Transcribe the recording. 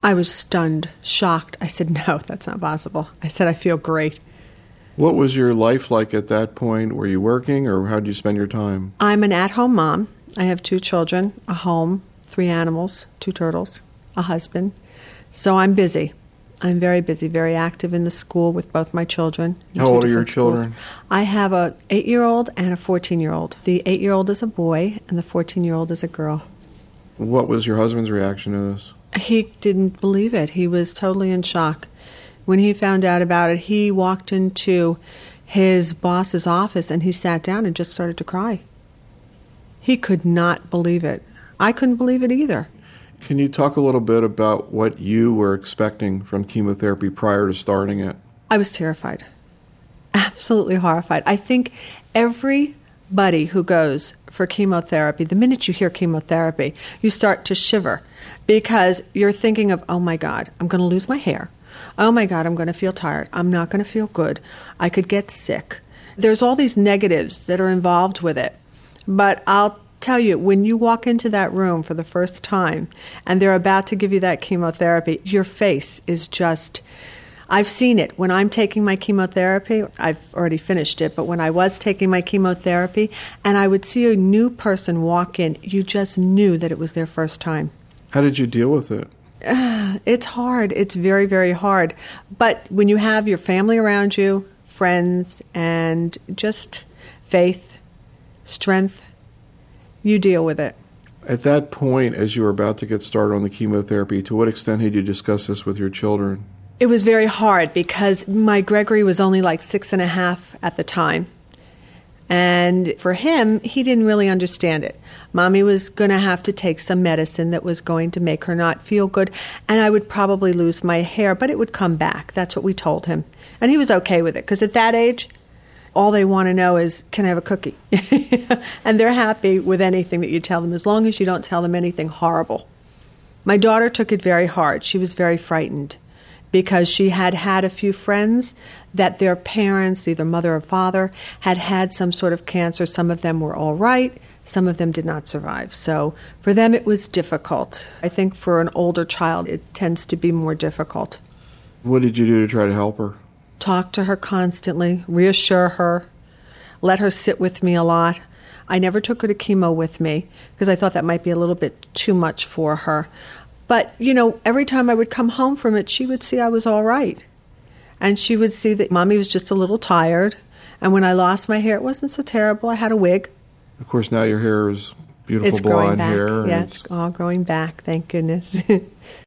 I was stunned, shocked. I said, no, that's not possible. I said, I feel great. What was your life like at that point? Were you working, or how did you spend your time? I'm an at-home mom. I have 2 children, a home, 3 animals, 2 turtles, a husband. So I'm busy. I'm very busy, very active in the school with both my children. How old are your children? I have a 8-year-old and a 14-year-old. The 8-year-old is a boy, and the 14-year-old is a girl. What was your husband's reaction to this? He didn't believe it. He was totally in shock. When he found out about it, he walked into his boss's office and he sat down and just started to cry. He could not believe it. I couldn't believe it either. Can you talk a little bit about what you were expecting from chemotherapy prior to starting it? I was terrified. Absolutely horrified. I think everybody who goes for chemotherapy, the minute you hear chemotherapy, you start to shiver because you're thinking of, oh my God, I'm going to lose my hair. Oh my God, I'm going to feel tired. I'm not going to feel good. I could get sick. There's all these negatives that are involved with it. But I'll tell you, when you walk into that room for the first time and they're about to give you that chemotherapy, your face is just, I've seen it. When I'm taking my chemotherapy, I've already finished it, but when I was taking my chemotherapy and I would see a new person walk in, you just knew that it was their first time. How did you deal with it? It's hard. It's very, very hard. But when you have your family around you, friends, and just faith, strength, you deal with it. At that point, as you were about to get started on the chemotherapy, to what extent had you discussed this with your children? It was very hard because my Gregory was only like 6.5 at the time. And for him, he didn't really understand it. Mommy was going to have to take some medicine that was going to make her not feel good, and I would probably lose my hair, but it would come back. That's what we told him. And he was okay with it, because at that age, all they want to know is, can I have a cookie? And they're happy with anything that you tell them, as long as you don't tell them anything horrible. My daughter took it very hard. She was very frightened, because she had had a few friends that their parents, either mother or father, had had some sort of cancer. Some of them were all right. Some of them did not survive. So for them, it was difficult. I think for an older child, it tends to be more difficult. What did you do to try to help her? Talk to her constantly, reassure her, let her sit with me a lot. I never took her to chemo with me because I thought that might be a little bit too much for her. But, you know, every time I would come home from it, she would see I was all right. And she would see that Mommy was just a little tired. And when I lost my hair, it wasn't so terrible. I had a wig. Of course, now your hair is beautiful It's growing blonde back. hair. Yeah, it's all growing back, thank goodness.